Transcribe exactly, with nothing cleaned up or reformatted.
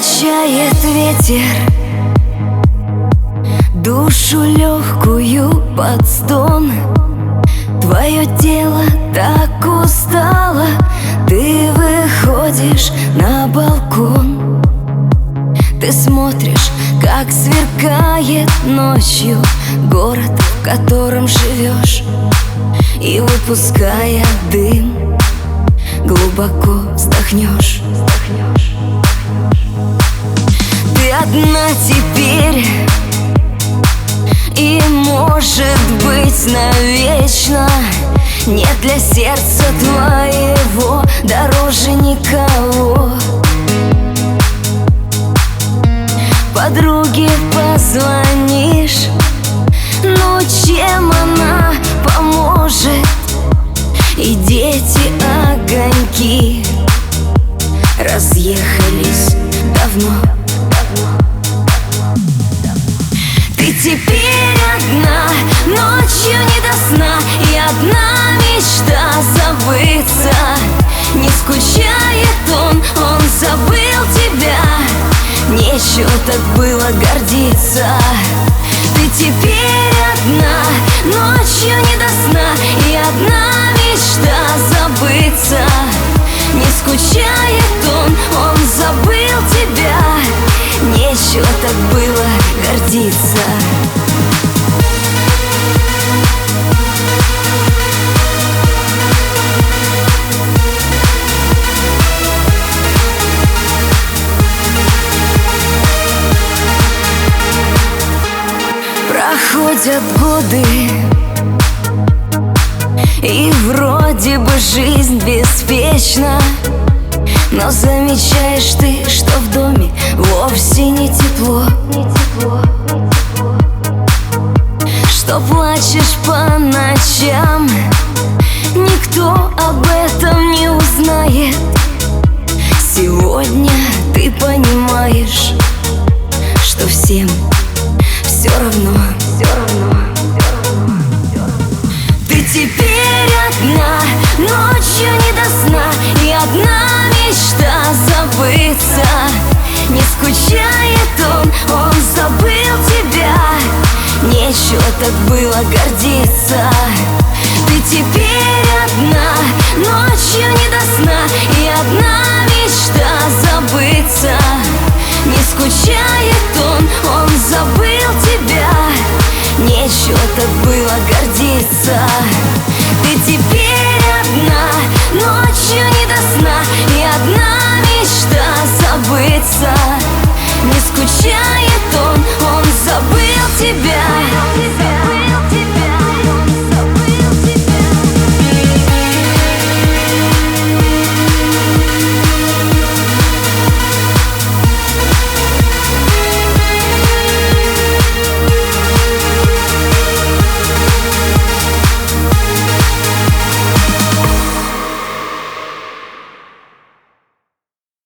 качает ветер душу легкую под стон. Твое тело так устало, ты выходишь на балкон. Ты смотришь, как сверкает ночью город, в котором живешь, и, выпуская дым, глубоко вздохнешь. Ты одна теперь, и, может быть, навечно. Нет для сердца твоего дороже никого. Подруге позвонишь, ну чем она поможет? И дети огоньки разъехались давно. Ты теперь одна, ночью не до сна, и одна мечта забыться. Не скучает он, он забыл тебя. Нечего так было гордиться. Ты теперь одна, ночью не до сна, и одна мечта забыться. Не скучает он, он забыл тебя. Нечего так было гордиться. Проходят годы, и вроде бы жизнь беспечна, но замечаешь ты, что в доме вовсе не тепло, что плачешь по ночам, никто об этом не узнает. Сегодня ты понимаешь, что всем все равно, все равно. Ты теперь одна, ночью не до сна, и одна мечта забыться. Не скучает он, он забыл тебя. Нечего так было гордиться. Ты теперь одна, ночью не до сна, и одна мечта забыться. Не скучает он, он забыл тебя. Нечего так было гордиться. Ты теперь одна, ночью не до сна, и одна мечта забыться. Не скучай.